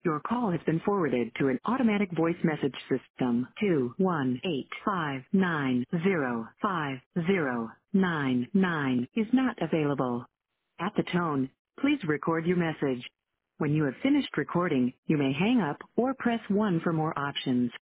Your call has been forwarded to an automatic voice message system. 21859050999 is not available. At the tone, please record your message. When you have finished recording, you may hang up or press 1 for more options.